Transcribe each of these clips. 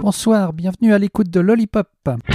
Bonsoir, bienvenue à l'écoute de Lollipop.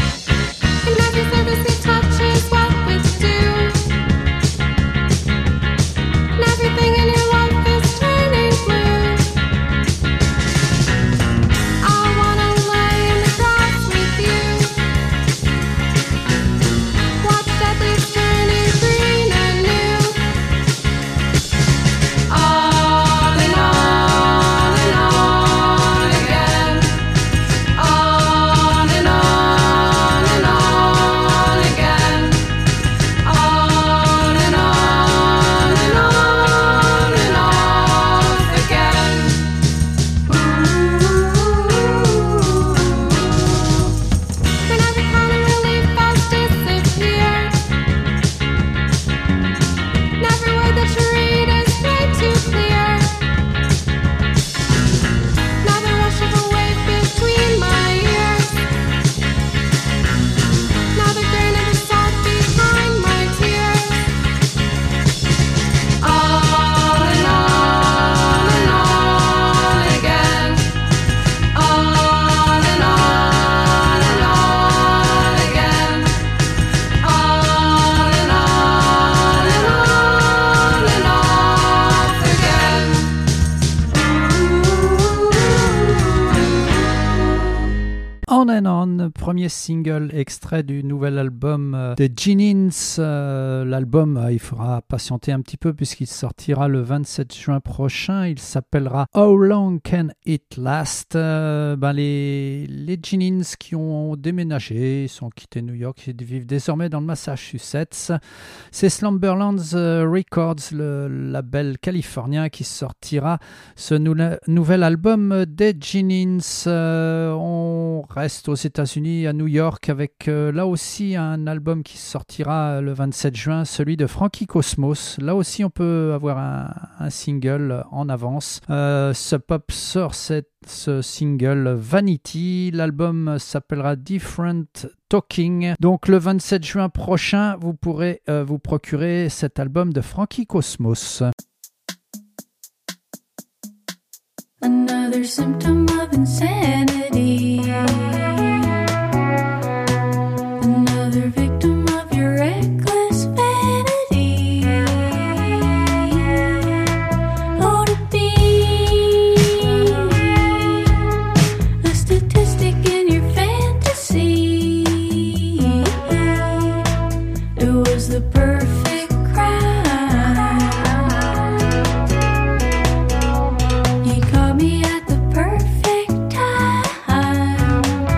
On and On, premier single extrait du nouvel album de Ginins. L'album, il faudra patienter un petit peu puisqu'il sortira le 27 juin prochain. Il s'appellera How Long Can It Last. Les Ginins qui ont déménagé, ils ont quitté New York, ils vivent désormais dans le Massachusetts. C'est Slumberlands Records, le label californien, qui sortira ce nouvel album des Ginins. On reste aux États-Unis, à New York, avec là aussi un album qui sortira le 27 juin, celui de Frankie Cosmos. Là aussi, on peut avoir un single en avance. Sub Pop sort ce single Vanity. L'album s'appellera Different Talking. Donc le 27 juin prochain, vous pourrez vous procurer cet album de Frankie Cosmos. Another symptom of insanity. Another victim of your reckless vanity. Oh, to be a statistic in your fantasy. It was the perfect crime. You caught me at the perfect time.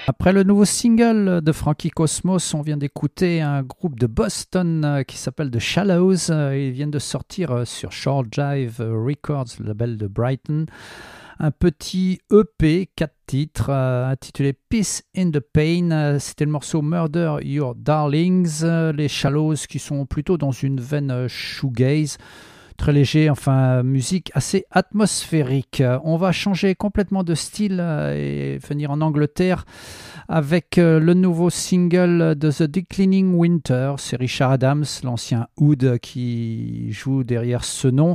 Après le nouveau single de Frankie Cosmos, on vient d'écouter un groupe de Boston qui s'appelle The Shallows. Ils viennent de sortir sur Short Jive Records, le label de Brighton, un petit EP, 4 titres, intitulé Peace in the Pain. C'était le morceau Murder Your Darlings. Les Shallows qui sont plutôt dans une veine shoegaze, très léger, enfin musique assez atmosphérique. On va changer complètement de style et venir en Angleterre avec le nouveau single de The Declining Winter. C'est Richard Adams, l'ancien Oud, qui joue derrière ce nom.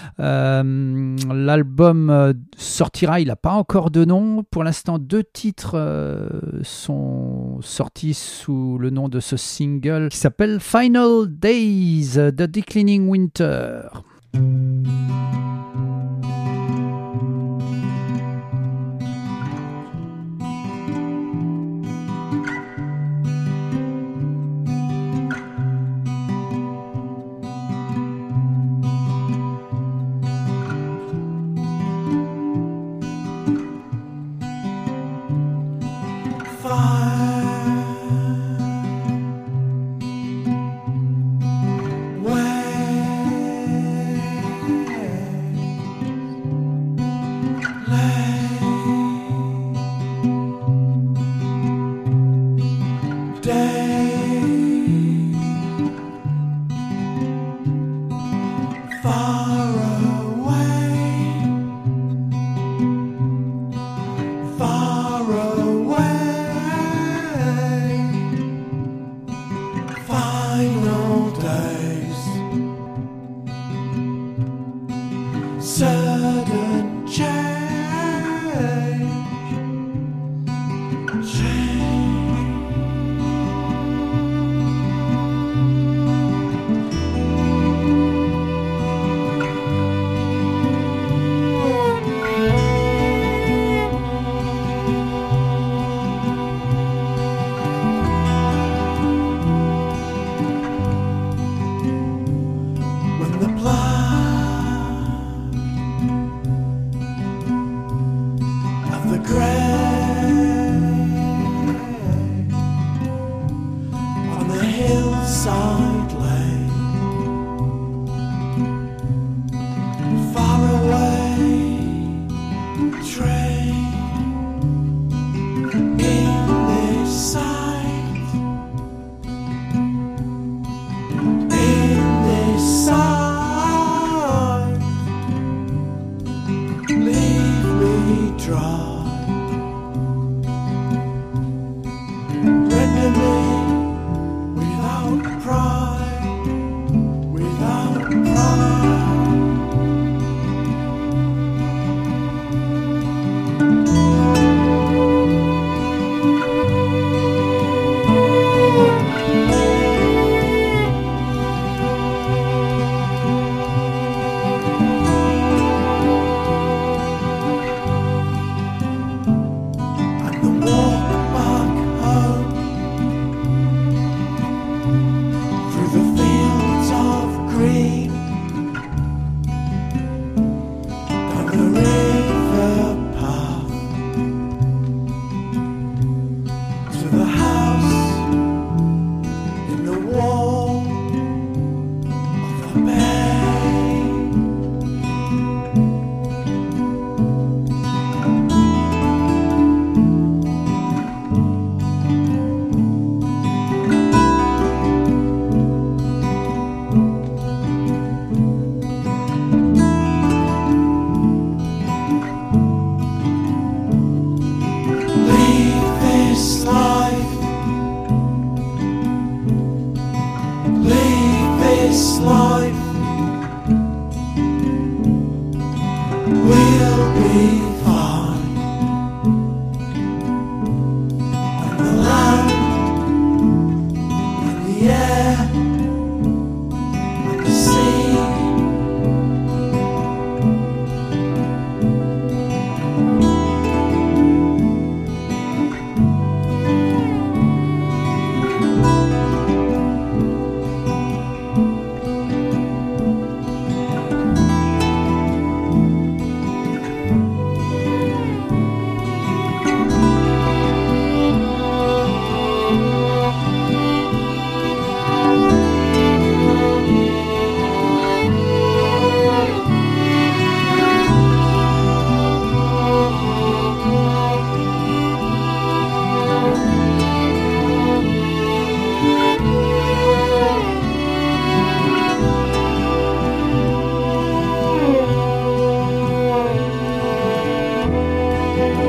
L'album sortira, il n'a pas encore de nom. Pour l'instant, 2 titres sont sortis sous le nom de ce single qui s'appelle Final Days, The Declining Winter. Leave me dry.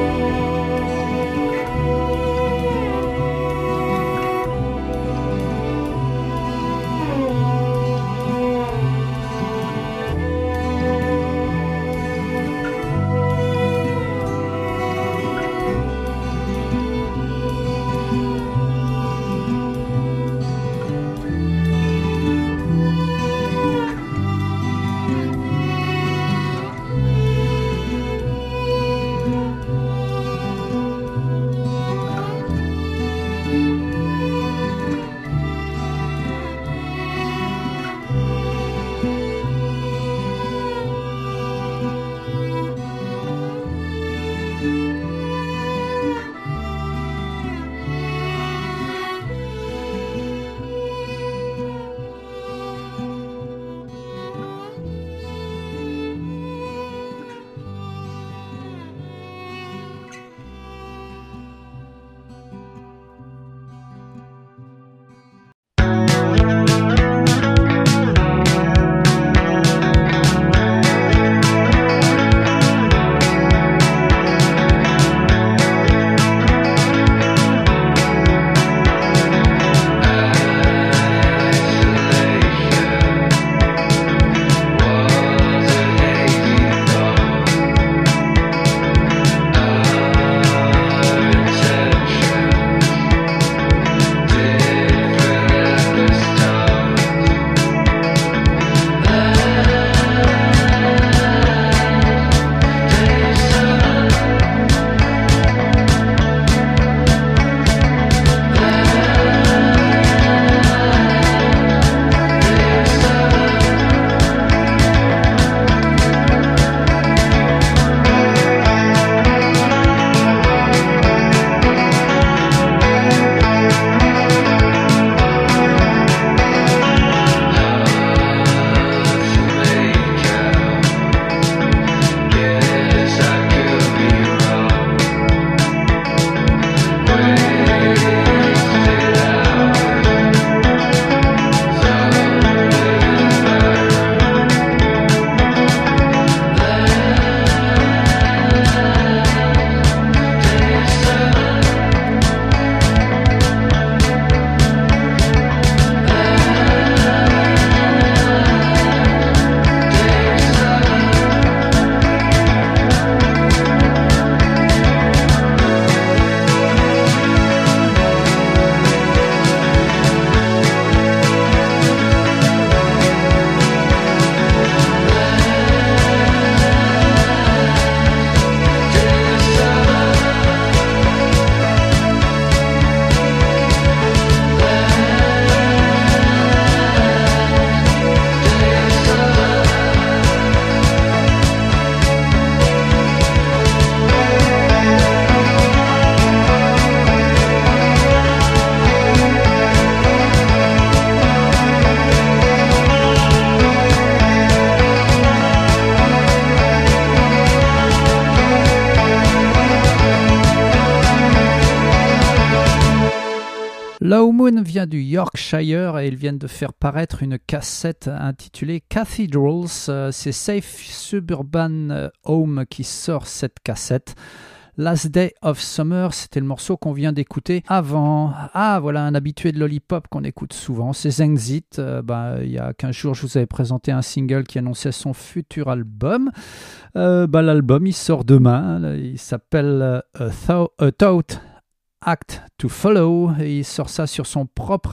Low Moon vient du Yorkshire et ils viennent de faire paraître une cassette intitulée Cathedrals. C'est Safe Suburban Home qui sort cette cassette. Last Day of Summer, c'était le morceau qu'on vient d'écouter avant. Ah, voilà un habitué de Lollipop qu'on écoute souvent, c'est Zengzit. Il y a 15 jours, je vous avais présenté un single qui annonçait son futur album. L'album, il sort demain. Il s'appelle A Thought Act to Follow. Et il sort ça sur son propre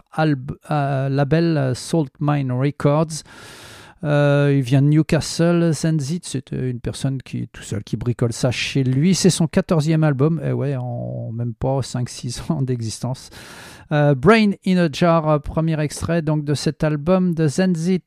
label Salt Mine Records. Il vient de Newcastle. Zengzit, c'est une personne qui est tout seul, qui bricole ça chez lui. C'est son 14e album, et ouais, en même pas 5-6 ans d'existence. Brain in a Jar, premier extrait donc de cet album de Zengzit.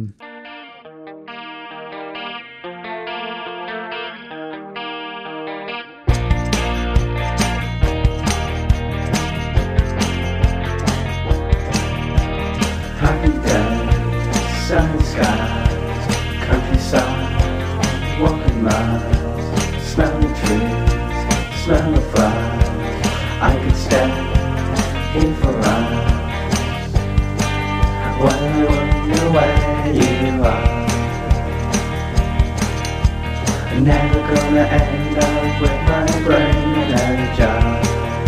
Sunny skies, countryside, walking miles, smell the trees, smell the flowers. I could stay here for hours. I wonder where you are. Never gonna end end up with my brain in a jar.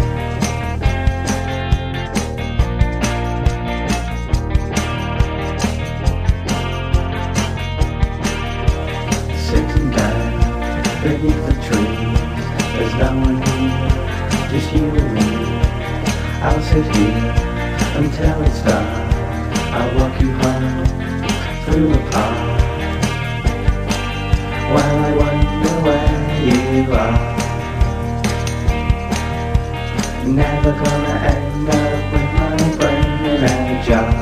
Sitting down beneath the trees, there's no one here, just you and me. I'll sit here until it's dark. I'll walk you home through the park while I wonder where you are. Never gonna end up with my brain in a jar.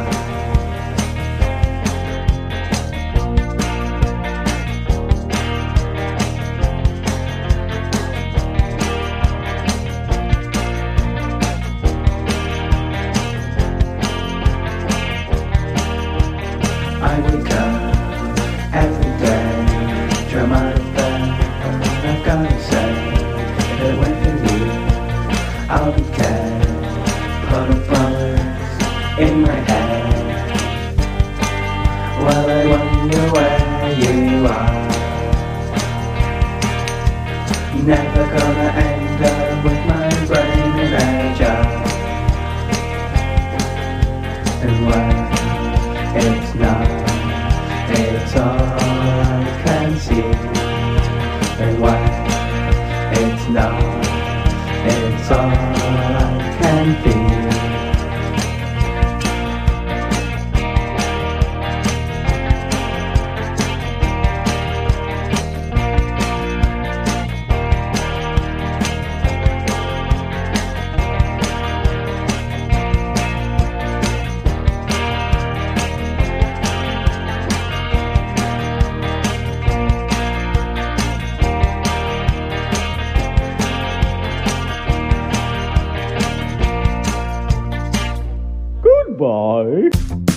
I wake up every day, drum out of bed, I've gotta say, if it went for you, I'll be dead. Put a bullet in my head, while I wonder where you are. Never gonna end up with my brain in a jar. And when it's not, it's all I can see. And when it's not, it's all I can feel. Goodbye.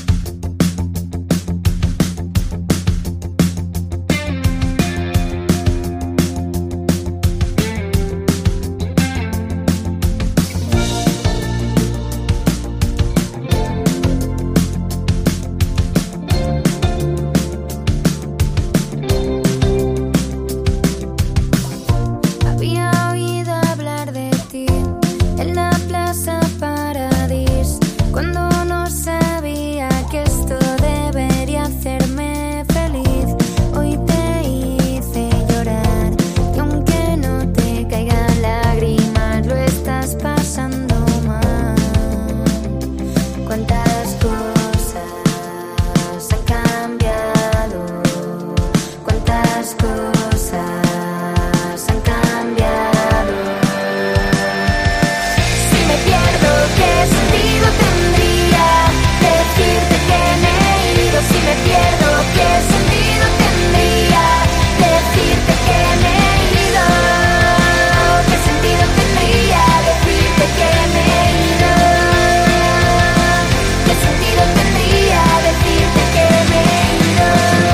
Había oído hablar de ti en la Plaza Paradis, cuando no sabía que esto debería hacerme feliz. Hoy te hice llorar y aunque no te caigan lágrimas, lo estás pasando mal. Cuántas cosas han cambiado, cuántas cosas han cambiado. Si me pierdo, ¿qué sentido tendría decirte que me he ido? Si me pierdo, ¿qué sentido tendría decirte que me he ido? ¿Qué sentido tendría decirte que me he ido? ¿Qué sentido tendría decirte que me he ido?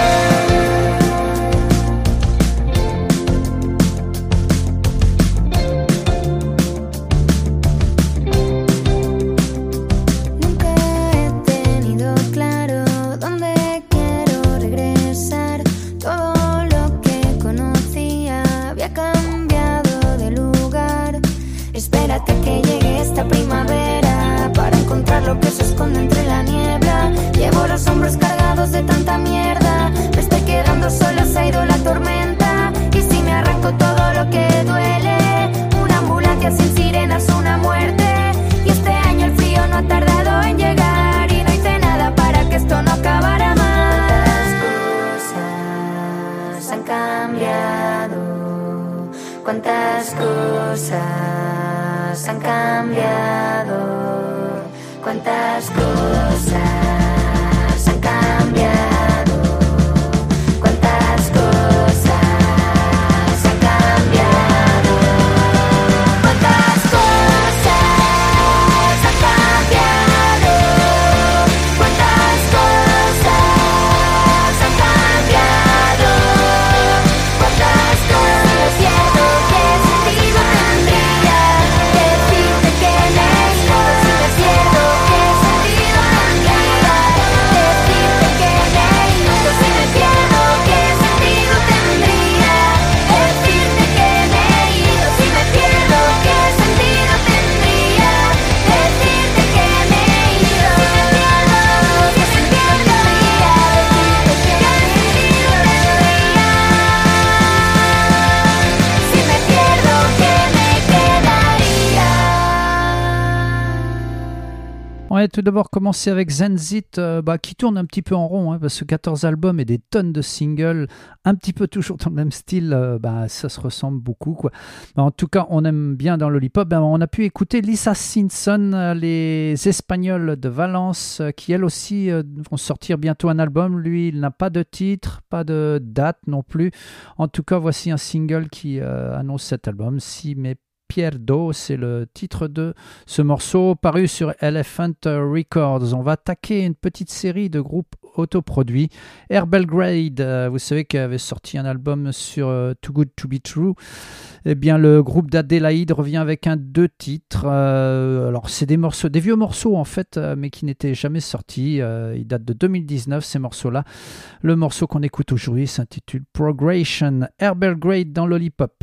Nunca he tenido claro dónde quiero regresar. Todo lo que conocía había cambiado de lugar. Espérate a que llegue esta primavera para encontrar lo que se esconde entre la niebla. Llevo los hombros cargados de tanta mierda, me estoy quedando sola, se ha ido la tormenta. Y si me arranco todo lo que duele, una ambulancia sin sirenas, una muerte. Y este año el frío no ha tardado en llegar y no hice nada para que esto no acabara más. Cuántas cosas han cambiado, cuántas cosas han cambiado, cuántas cosas han cambiado, cuántas cosas han cambiado, cuántas cosas han cambiado, cuántas cosas han cambiado, cuántas cosas. Cierto, ¿qué sentido tendría decirte que me he ido? Si me pierdo, ¿qué sentido tendría Ouais, tout d'abord commencer avec Zenzit, qui tourne un petit peu en rond, parce que 14 albums et des tonnes de singles, un petit peu toujours dans le même style, ça se ressemble beaucoup, quoi. En tout cas, on aime bien dans Lollipop. On a pu écouter Lisa Simpson, les Espagnols de Valence, qui elles aussi vont sortir bientôt un album. Lui, il n'a pas de titre, pas de date non plus. En tout cas, voici un single qui annonce cet album. Si mes Pierdo, c'est le titre de ce morceau paru sur Elephant Records. On va attaquer une petite série de groupes autoproduits. Air Belgrade, vous savez qu'elle avait sorti un album sur Too Good To Be True. Eh bien, le groupe d'Adélaïde revient avec 2 titres. Alors, c'est des morceaux, des vieux morceaux en fait, mais qui n'étaient jamais sortis. Ils datent de 2019, ces morceaux-là. Le morceau qu'on écoute aujourd'hui s'intitule Progression. Air Belgrade dans Lollipop.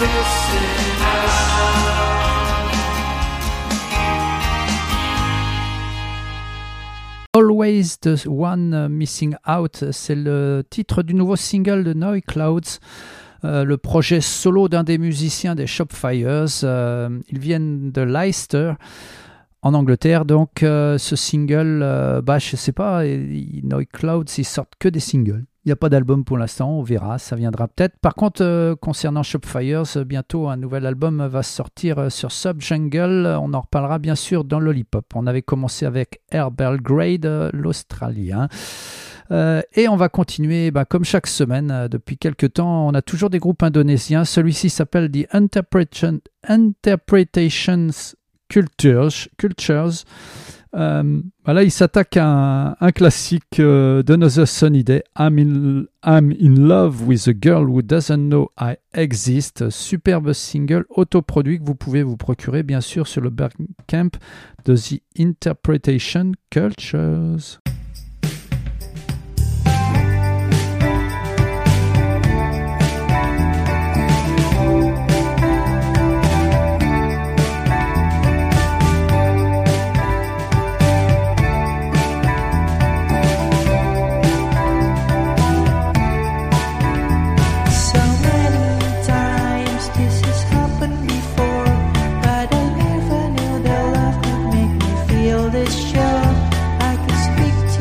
Always the One Missing Out, c'est le titre du nouveau single de Noise Clouds, le projet solo d'un des musiciens des Shopfires. Ils viennent de Leicester, en Angleterre. Donc ce single, je sais pas, Noise Clouds, ils sortent que des singles. Il n'y a pas d'album pour l'instant, on verra, ça viendra peut-être. Par contre, concernant Shopfires, bientôt un nouvel album va sortir sur Subjungle. On en reparlera bien sûr dans Lollipop. On avait commencé avec Air Belgrade, l'Australien. Et on va continuer, comme chaque semaine, depuis quelques temps. On a toujours des groupes indonésiens. Celui-ci s'appelle The Interpretations Cultures. Là, il s'attaque à un classique d'Another Sunny Day, I'm in Love with a Girl Who Doesn't Know I Exist. Superbe single autoproduit que vous pouvez vous procurer bien sûr sur le Bandcamp de The Interpretation Cultures. This show I can speak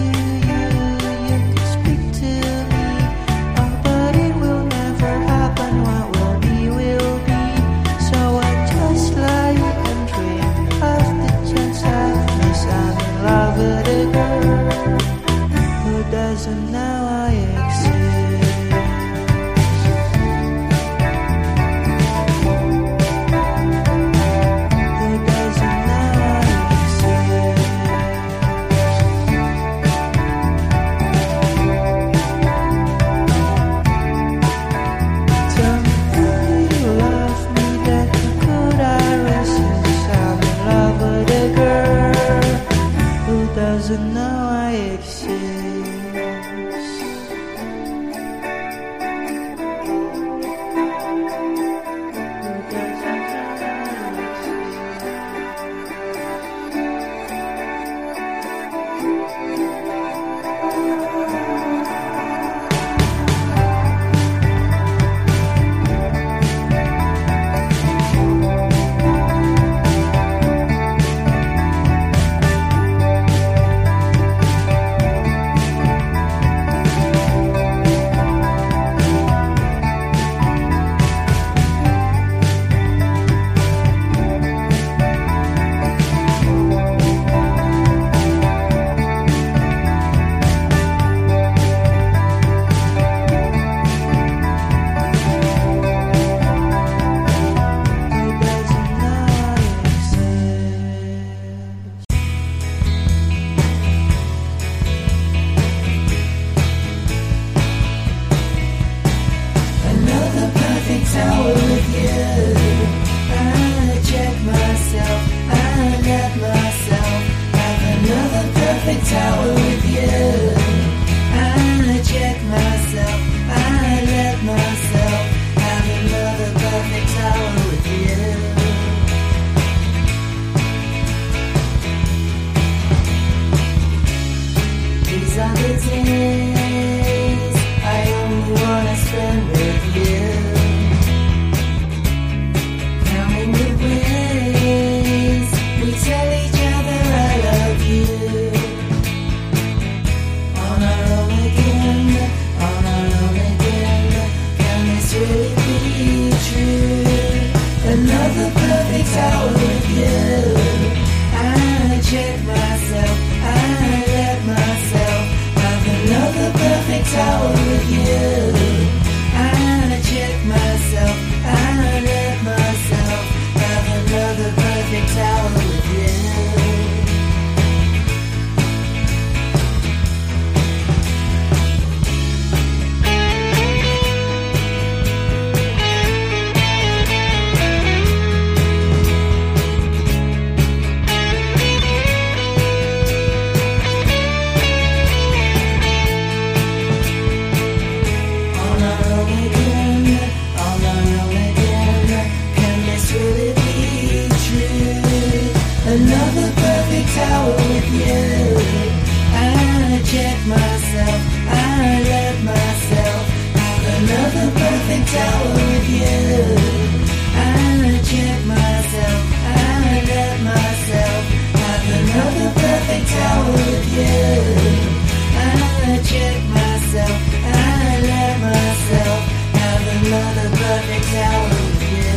perfect hour with you.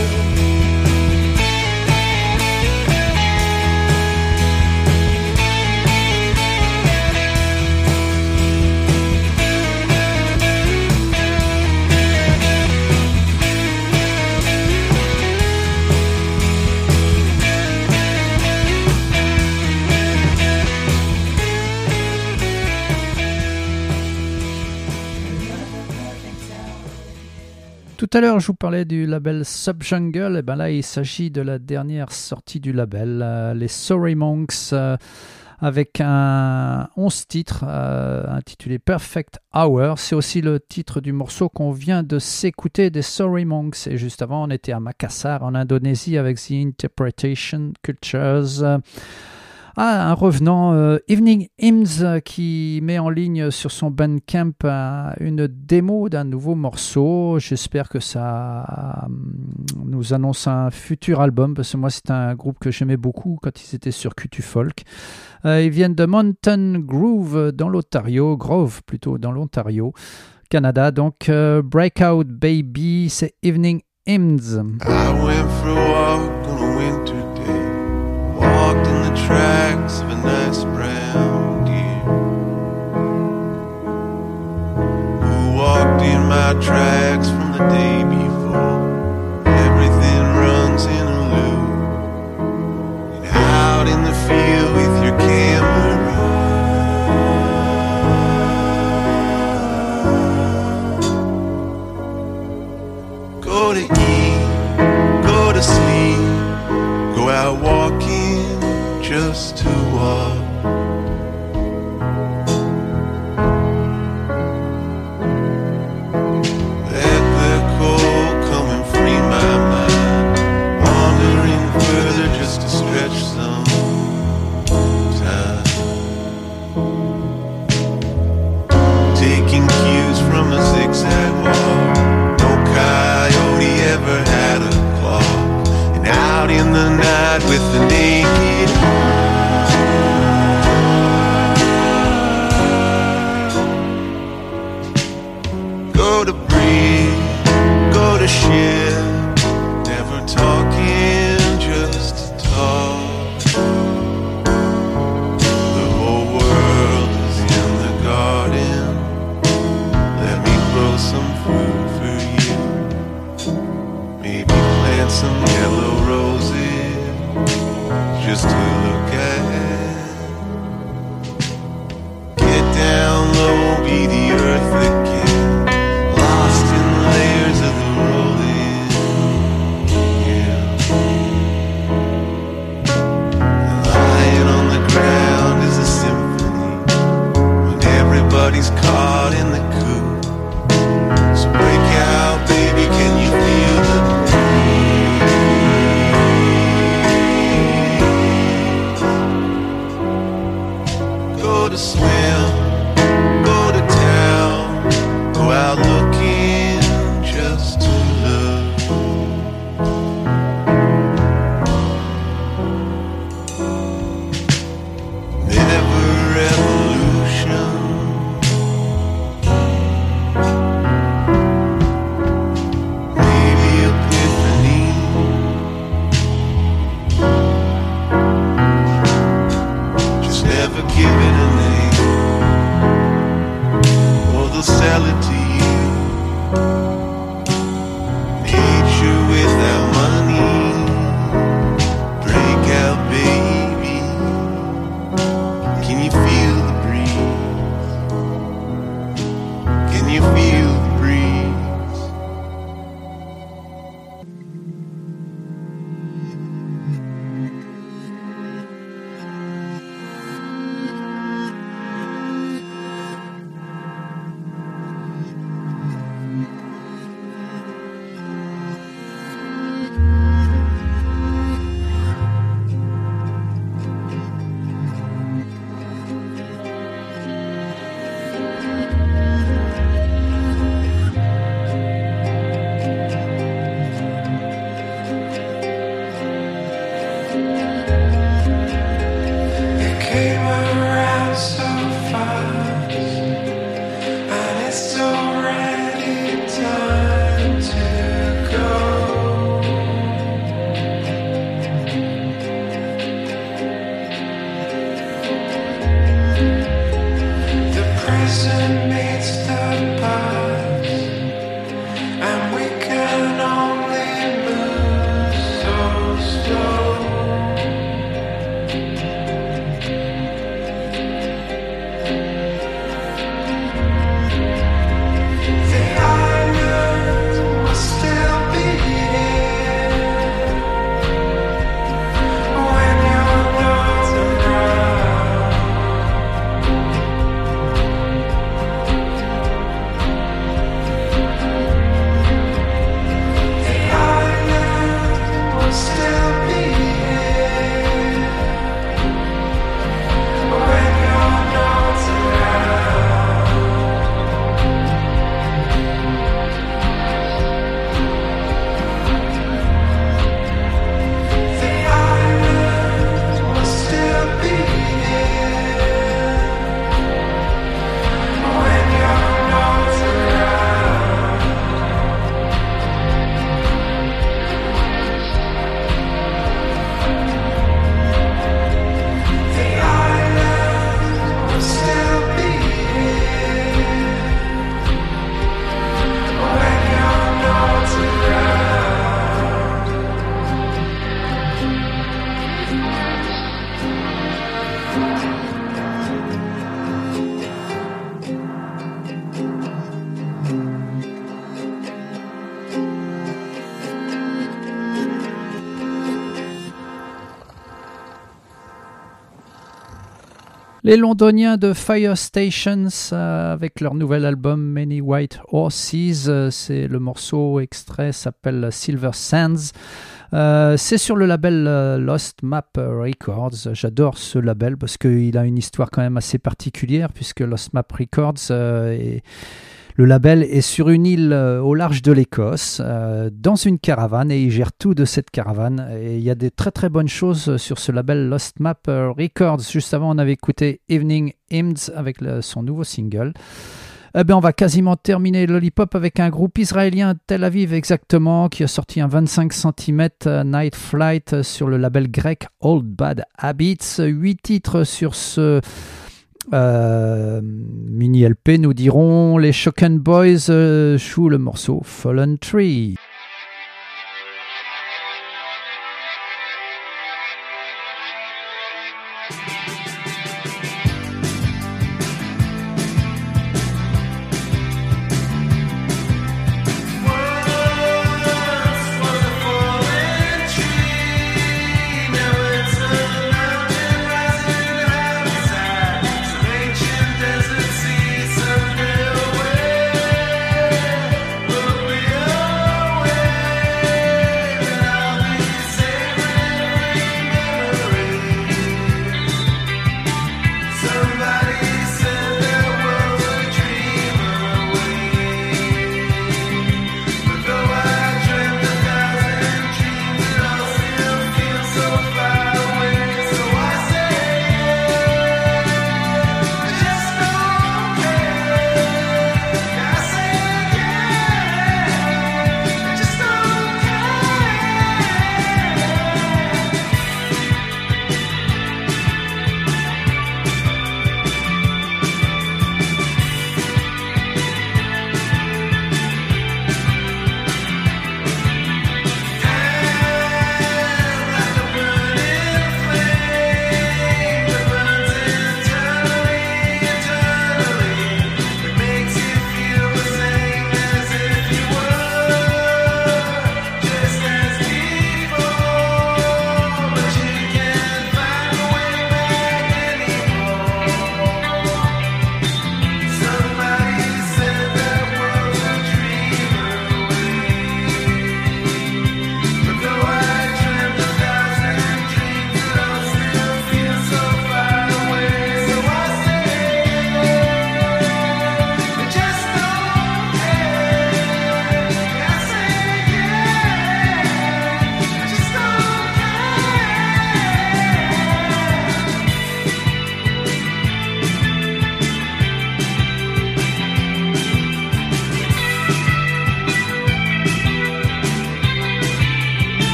Tout à l'heure, je vous parlais du label Subjungle. Et ben là, il s'agit de la dernière sortie du label, les Sorry Monks, avec un 11 titres intitulé Perfect Hour. C'est aussi le titre du morceau qu'on vient de s'écouter des Sorry Monks. Et juste avant, on était à Makassar, en Indonésie, avec The Interpretation Cultures. Un revenant, Evening Hymns, qui met en ligne sur son Bandcamp une démo d'un nouveau morceau. J'espère que ça nous annonce un futur album, parce que moi, c'est un groupe que j'aimais beaucoup quand ils étaient sur QT Folk. Ils viennent de Mountain Grove, dans l'Ontario, dans l'Ontario, Canada. Donc, Breakout Baby, c'est Evening Hymns. I went for a walk on a winter day. Walked in the tracks of a nice brown deer who walked in my tracks from the day before. Everything runs in a loop, and out in the field with your camera. Go to eat, go to sleep, go out walking just to walk. Let the cold come and free my mind, wandering further just to stretch some time. Taking cues from a zigzag walk, no coyote ever had a claw. And out in the night with the naked go to breathe, go to share, never talking just to talk. The whole world is in the garden, let me grow some food for you. Maybe plant some yellow roses just to look at. Get down low, be the earth again, lost in the layers of the rolling. Yeah. Lying on the ground is a symphony when everybody's caught in the coop. So break out, baby, can you feel the breeze? Les Londoniens de Fire Stations avec leur nouvel album Many White Horses, c'est le morceau extrait s'appelle Silver Sands. C'est sur le label Lost Map Records. J'adore ce label parce qu'il a une histoire quand même assez particulière puisque Lost Map Records le label est sur une île au large de l'Écosse, dans une caravane, et il gère tout de cette caravane. Et il y a des très très bonnes choses sur ce label Lost Map Records. Juste avant, on avait écouté Evening Hymns avec son nouveau single. On va quasiment terminer Lollipop avec un groupe israélien, Tel Aviv exactement, qui a sorti un 25 cm Night Flight sur le label grec Old Bad Habits. 8 titres sur ce mini LP, nous dirons. Les Shocken Boys jouent le morceau Fallen Tree.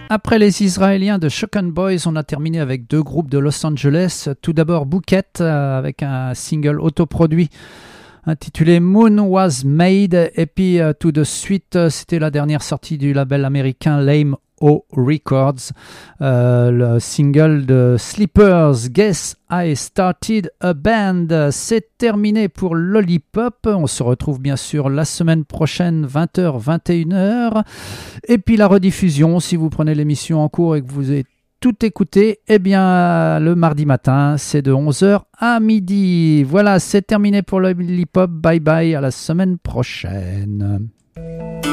Après les Israéliens de Shock and Boys, on a terminé avec deux groupes de Los Angeles. Tout d'abord Bouquet avec un single autoproduit intitulé Moon Was Made. Et puis tout de suite, c'était la dernière sortie du label américain Lame O Records, le single de Sleepers, Guess I Started a Band. C'est terminé pour Lollipop. On se retrouve bien sûr la semaine prochaine, 20h, 21h. Et puis la rediffusion, si vous prenez l'émission en cours et que vous avez tout écouté, eh bien le mardi matin, c'est de 11h à midi. Voilà, c'est terminé pour Lollipop. Bye bye, à la semaine prochaine.